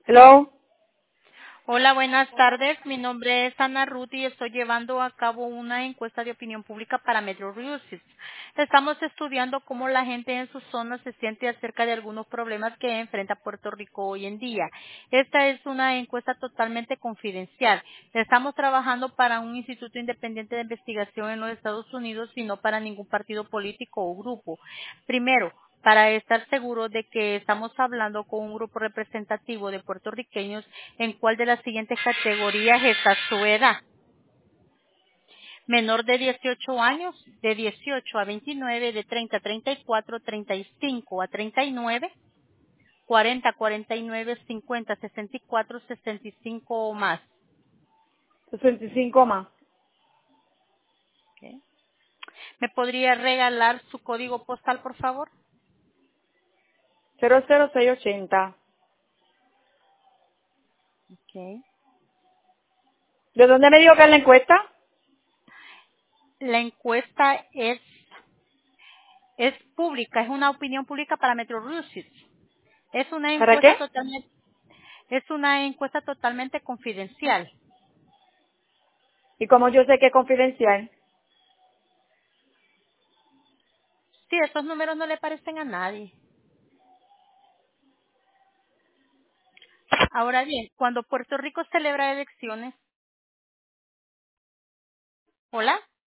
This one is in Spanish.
Hello. Hola, buenas tardes. Mi nombre es Ana Ruth y estoy llevando a cabo una encuesta de opinión pública para Metro Research. Estamos estudiando cómo la gente en su zona se siente acerca de algunos problemas que enfrenta Puerto Rico hoy en día. Esta es una encuesta totalmente confidencial. Estamos trabajando para un instituto independiente de investigación en los Estados Unidos y no para ningún partido político o grupo. Primero, para estar seguro de que estamos hablando con un grupo representativo de puertorriqueños, en cuál de las siguientes categorías está su edad. Menor de 18 años, de 18 a 29, de 30 a 34, 35 a 39, 40 a 49, 50 a 64, 65 o más. 65 más. ¿Ok? ¿Me podría regalar su código postal, por favor? 00680. Ok. ¿De dónde me dijo que es la encuesta? La encuesta es pública, es una opinión pública para Metro Research. Es una ¿Para encuesta qué? totalmente, es una encuesta totalmente confidencial. Y como yo sé que es confidencial. Sí, esos números no le parecen a nadie. Ahora bien, cuando Puerto Rico celebra elecciones, ¿hola?